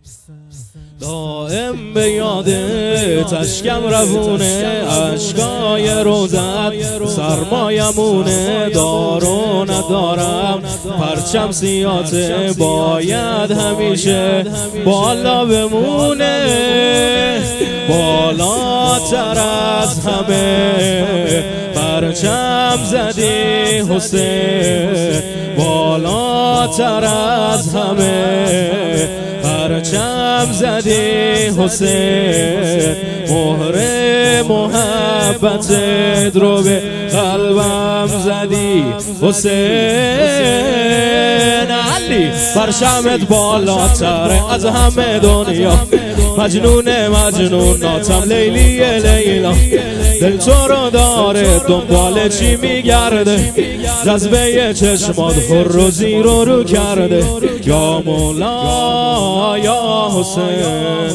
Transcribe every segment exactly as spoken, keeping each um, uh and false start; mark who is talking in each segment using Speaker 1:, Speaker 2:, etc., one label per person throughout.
Speaker 1: دائم به یادت اشکم روونه، اشکای روزت سرمایمونه. دارو ندارم پرچم سیاته، باید همیشه بالا بمونه. بالاتر از همه پرچم زدی حسین، بالاتر از همه پرچم زدی حسین. مهر محبتت رو به قلبم زدی حسین. علی پرچمت بالاتر از همه دنیا، مجنون مجنوناتم لیلی لیلا. دل تو رو داره دنبال چی میگرده، جذبه چشمات خور و زیر و رو کرده. یا مولا یا حسین.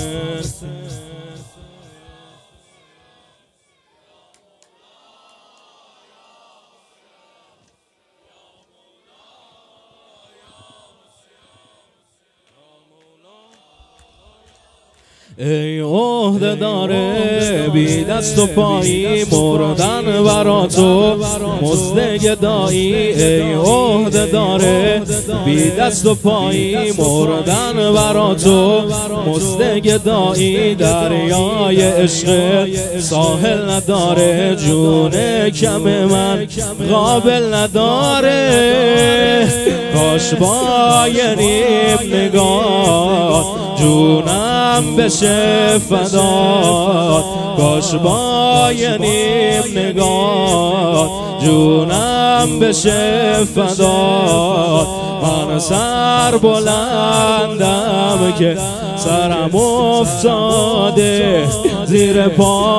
Speaker 1: ای عهده داره بی دست و پایی، مردن برا تو مزد گدایی. ای عهده داره بی دست و پایی، مردن برا تو مزد گدایی. دریای عشق ساحل نداره، جون کم من قابل نداره. کاش با یه نیم نگاه جونم بشه فدات، کاش با یه نیم نگاه جونم بشه فدات. من سر بلندم که سرم افتاده زیر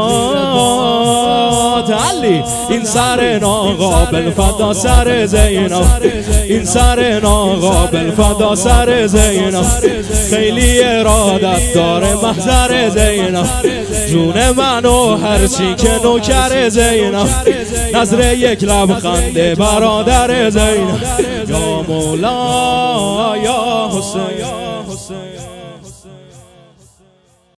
Speaker 1: پات. علی این سر ناقابل فدا سر زینب، این سر ناقابل فدا سر زینب. خیلی ارادت داره محضر زینب، جون منو هرچی که نوکر زینب. نظر یک لبخنده برادر زینب. یا مولا یا حسین.